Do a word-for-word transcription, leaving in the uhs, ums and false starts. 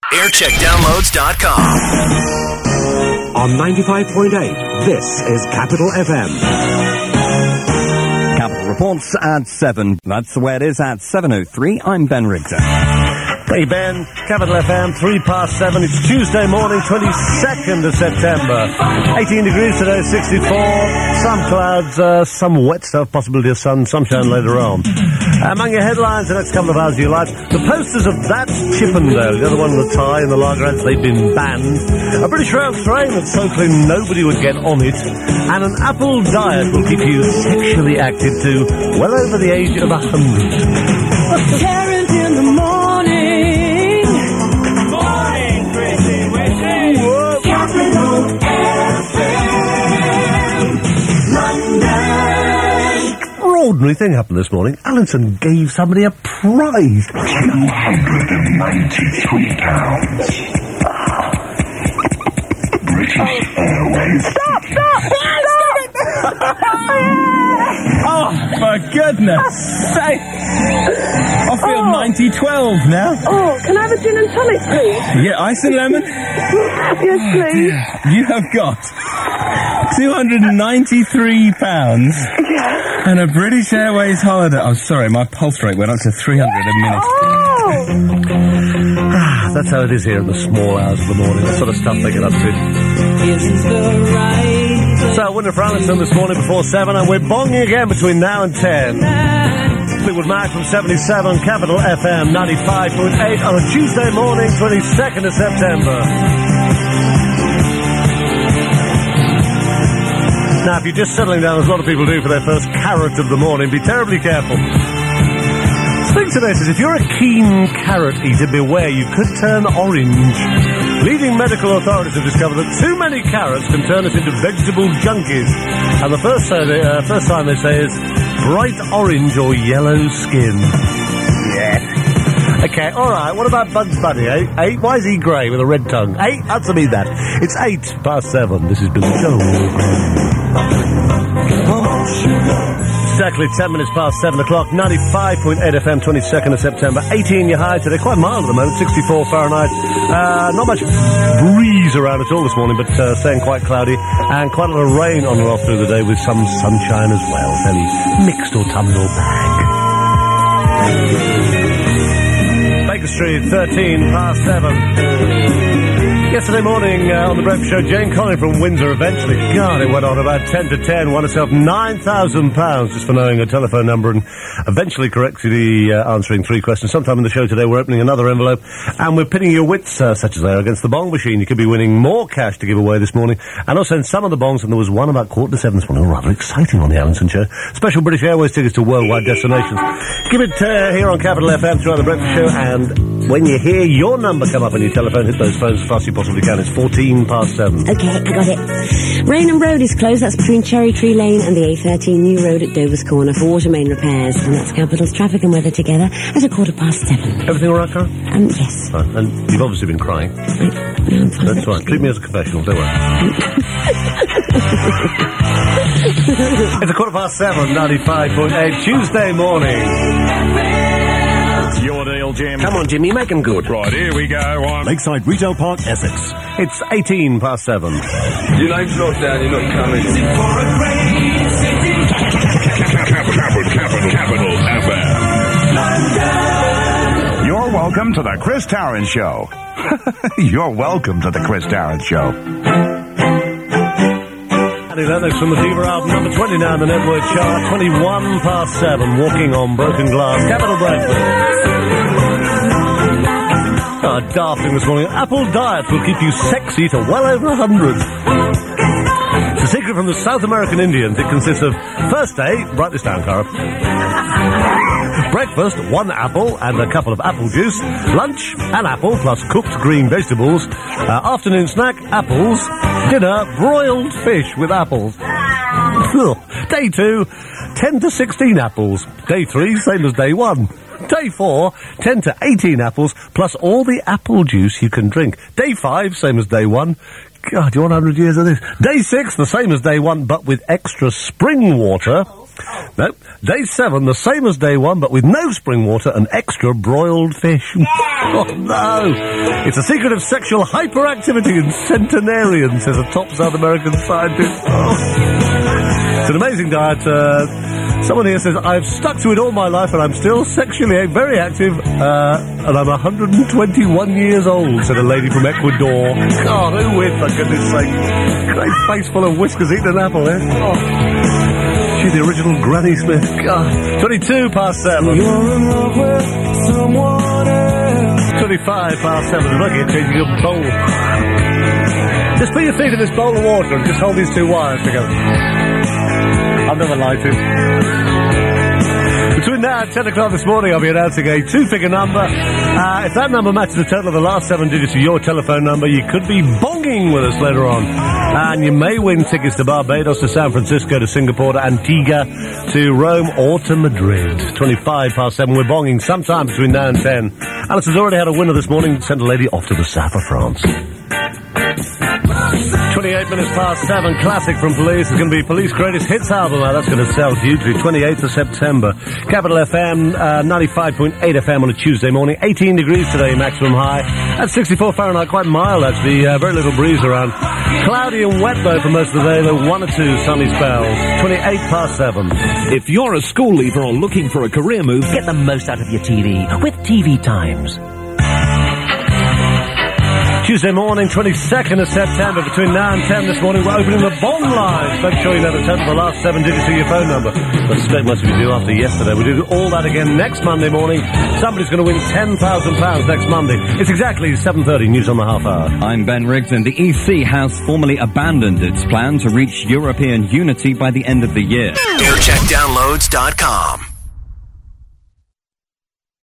aircheck downloads dot com. On ninety-five point eight, this is Capital F M. Capital reports at seven. That's the way it is at seven oh three. I'm Ben Richter. Hey Ben, Capital F M, three past seven. It's Tuesday morning, twenty-second of September. eighteen degrees today, sixty-four. Some clouds, uh, some wet stuff, possibility of sun, sunshine later on. Among your headlines the next couple of hours of your life, the posters of That's Chippendale, the other one with the tie and the lager ads, they've been banned. A British Rail train that's so clean nobody would get on it. And an apple diet will keep you sexually active to well over the age of a hundred. Parent in the morning. Morning, Chrissy, Witty. Capital F M. London. Extraordinary thing happened this morning. Allinson gave somebody a prize. two hundred ninety-three pounds. British Airways. Stop, stop, stop! Oh, for goodness sake! I feel Oh. ninety twelve now. Oh, can I have a gin and tonic, please? Yeah, ice and lemon. Yes, please. You have got two hundred ninety-three pounds and a British Airways holiday. Oh, sorry, my pulse rate went up to three hundred a minute. Oh! That's how it is here in the small hours of the morning. That sort of stuff they get up to. So, winner for Allinson this morning before seven, and we're bonging again between now and ten. Fleetwood Mac from seventy-seven, Capital F M ninety-five point eight on a Tuesday morning, twenty-second of September. Now, if you're just settling down, as a lot of people do for their first carrot of the morning, be terribly careful. Thing today says, if you're a keen carrot eater, beware, you could turn orange. Leading medical authorities have discovered that too many carrots can turn us into vegetable junkies. And the first, uh, the, uh, first sign they say is bright orange or yellow skin. Yeah. Okay, alright, what about Bugs Bunny, eh? Eh? Why is he grey with a red tongue? Eh? Answer me that. It's eight past seven. This is Billy Joel. Exactly ten minutes past seven o'clock, ninety-five point eight F M, twenty-second of September, eighteen your high today, quite mild at the moment, sixty-four Fahrenheit. Uh, not much breeze around at all this morning, but uh, staying quite cloudy, and quite a lot of rain on and off through the day with some sunshine as well. Fairly mixed autumnal bag. Baker Street, thirteen past seven. Yesterday morning uh, on the Breakfast Show, Jane Conning from Windsor eventually, God, it went on about ten to ten, won herself nine thousand pounds just for knowing her telephone number and eventually correctly uh, answering three questions. Sometime in the show today, we're opening another envelope and we're pitting your wits, uh, such as they are, against the bong machine. You could be winning more cash to give away this morning, and also in some of the bongs, and there was one about quarter to seven this morning, rather exciting on the Allinson Show. Special British Airways tickets to worldwide destinations. Give it uh, here on Capital F M throughout the Breakfast Show, and when you hear your number come up on your telephone, hit those phones as fast as you possibly can. It's fourteen past seven. Okay, I got it. Rainham Road is closed. That's between Cherry Tree Lane and the A thirteen New Road at Dover's Corner for water main repairs. And that's Capital's traffic and weather together at a quarter past seven. Everything all right, Cara? Um, yes. Right, and you've obviously been crying. I, no, I'm fine. That's right. Treat me as a confessional, don't worry. It's a quarter past seven, ninety-five point eight, Tuesday morning. Your deal, Jim. Come on, Jimmy, make them good. Right, here we go. On Lakeside Retail Park, Essex. It's eighteen past seven. Your name's not down, you're not coming. Capital, Capital, Capital F M. You're welcome to the Chris Tarrant Show. You're welcome to the Chris Tarrant Show. Annie Lennox from the Diva album, number twenty-nine on the network chart, twenty-one past seven, Walking on Broken Glass, Capital Breakfast. Oh, daft this morning. Apple diet will keep you sexy to well over a hundred. It's a secret from the South American Indians. It consists of, first day, write this down, Cara. Breakfast, one apple and a couple of apple juice. Lunch, an apple plus cooked green vegetables. Uh, afternoon snack, apples. Dinner, broiled fish with apples. Day two, ten to sixteen apples. Day three, same as day one. Day four, ten to eighteen apples, plus all the apple juice you can drink. Day five, same as day one. God, do you want one hundred years of this? Day six, the same as day one, but with extra spring water. Nope. Day seven, the same as day one, but with no spring water and extra broiled fish. Oh, no. It's a secret of sexual hyperactivity in centenarians, says a top South American scientist. Oh. It's an amazing diet. Uh, someone here says, I've stuck to it all my life and I'm still sexually very active, uh, and I'm one hundred twenty-one years old, said a lady from Ecuador. God, who wins, for goodness sake? Great face full of whiskers eating an apple, eh? Oh. She's the original Granny Smith. God. twenty-two past seven. You're in love with someone else. twenty-five past seven. Look at changing a bowl. Just put your feet in this bowl of water and just hold these two wires together. I've never liked it. Between now and ten o'clock this morning, I'll be announcing a two-figure number. Uh, if that number matches the total of the last seven digits of your telephone number, you could be bonging with us later on. And you may win tickets to Barbados, to San Francisco, to Singapore, to Antigua, to Rome, or to Madrid. twenty-five past seven, we're bonging sometime between now and ten. Alice has already had a winner this morning, sent a lady off to the south of France. twenty-eight minutes past seven, classic from Police. It's going to be Police Greatest Hits album. Now, that's going to sell hugely. twenty-eighth of September. Capital F M, uh, ninety-five point eight F M on a Tuesday morning. eighteen degrees today, maximum high. At sixty-four Fahrenheit, quite mild, actually. Uh, very little breeze around. Cloudy and wet, though, for most of the day. Though one or two sunny spells. twenty-eight past seven. If you're a school leaver or looking for a career move, get the most out of your T V with T V Times. Tuesday morning, twenty-second of September, between now and ten this morning, we're opening the bond lines. Make sure you know the total of the last seven digits of your phone number. I suspect most of you do after yesterday. We'll do all that again next Monday morning. Somebody's going to win ten thousand pounds next Monday. It's exactly seven thirty, news on the half hour. I'm Ben Riggs, and the E C has formally abandoned its plan to reach European unity by the end of the year. air check downloads dot com